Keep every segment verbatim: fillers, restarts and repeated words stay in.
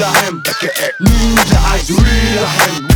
Will.i.am, aka Ninja Eyes. Will.i.am,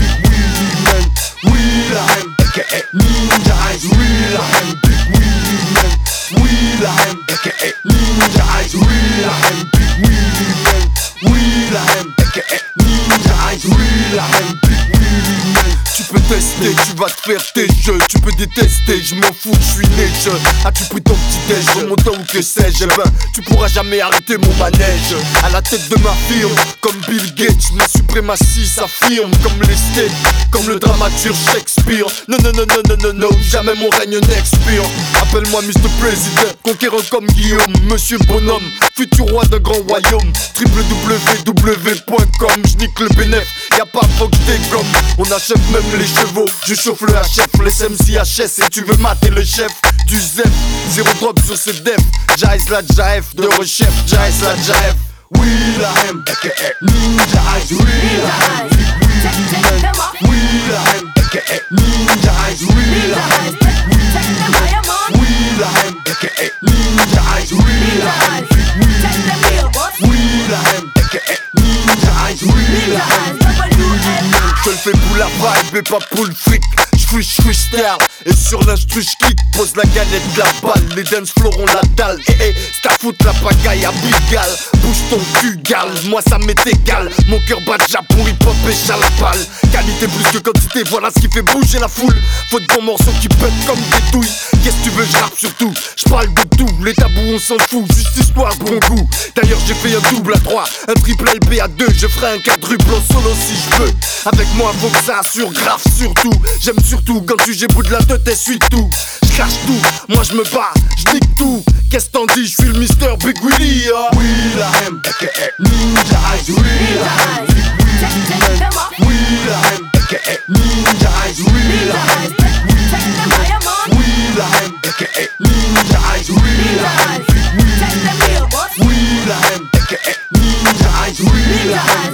man. Will.i.am, aka Ninja Eyes. Will.i.am, big Willie man. Will.i.am, aka Ninja Eyes. Will.i.am, big Willie man. Will.i.am, aka Ninja Eyes. Will.i.am, big Willie man. Tu peux tester, tu vas te faire tes jeux. Tu peux détester, je m'en fous, je suis neige. As-tu pris ton petit déj, remontant ou que sais-je? Ben, tu pourras jamais arrêter mon manège. À la tête de ma firme, comme Bill Gates, ma suprématie s'affirme. Comme les States, comme le dramaturge Shakespeare. Non, non, non, non, non, non, non, jamais mon règne n'expire. Appelle-moi mister President, conquérant comme Guillaume. Monsieur Bonhomme, futur roi d'un grand royaume. w w w point com, j'nique le bénéf, y'a pas faut que j'dégomme. On achève même les chevaux, je chauffe le H F, les M C H S. Et tu veux mater le chef du Zef, zéro drop sur ses defs. Jaiz la Jaef, de rechef, Jaiz la Jaef. Will.i.am, aka Ninja Eyes. Will.i.am, big Willie man. Will.i.am, aka Ninja Eyes. Will.i.am, big Willie man. Will.i.am, aka Ninja Eyes. Will.i.am, big Willie man. Will.i.am, aka Ninja Eyes. Will.i.am, big Willie man. Je le fais pour la vibe et pas pour le fric. J'fouille, j'fouille style. Et sur l'instru j'kick, pose la galette, la balle. Les dance floors ont la dalle. Eh eh, c'est ta faute la pagaille à Bigal. Bouge ton cul, gal, moi ça m'est égal. Mon cœur bat déjà pour hip-hop et chalapal. Qualité plus que quantité, voilà ce qui fait bouger la foule. Faut de bons morceaux qui pètent comme des douilles. Qu'est-ce que tu veux, j'rappe surtout. J'parle de tout, les tabous on s'en fout. Juste histoire, bon goût. D'ailleurs j'ai fait un double à trois, un triple L B à deux. Je ferai un quadruple en solo si je veux. Avec moi faut que ça assure grave surtout. J'aime surtout quand tu j'éboude la tête et suis tout. J'cache tout, moi j'me bats, j'nique tout. Qu'est-ce t'en dis, j'suis le mister Big Willie. Oh. Will.i.am, aka Ninja Eyes. Will.i.am, big Willie man. Will.i.am, aka Ninja Eyes. Will.i.am, big Willie man. Will.i.am, aka Ninja Eyes. Will.i.am, big Willie man. Will.i.am, aka Ninja Eyes. Will.i.am,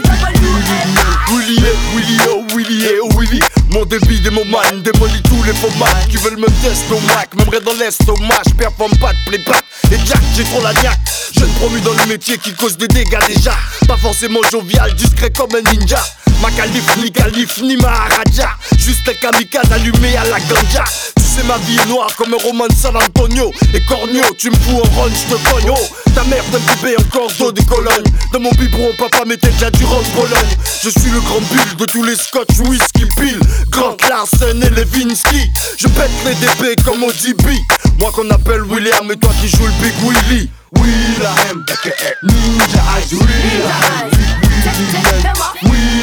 Willie, eh, Willie, oh Willie, eh, oh Willie. Mon débit des man démolit tous les faux macs qui veulent me tester au Mac. M'aimerais dans l'estomac, j'performe pas de playback. Et Jack, j'ai trop la niaque. Jeune promu dans le métier qui cause des dégâts déjà. Pas forcément jovial, discret comme un ninja. Ma calife, ni calife, ni maharaja. Juste un kamikaze allumé à la ganja. Tu sais ma vie est noire comme un roman de San Antonio. Et cornio, tu me fous en run, j'te cogne. Oh, ta mère d'un bébé encore d'eau des colonnes. Dans mon biberon, papa mettait déjà du rhum Bologne. Je suis le grand bulle de tous les scotch whisky pile. Grant Larsen et Levinsky. Je pète les D B comme O D B. Moi qu'on appelle William et toi qui joues le Big Willie. Will.i.am, aka Ninja Eyes. Will.i.am, big Willie man.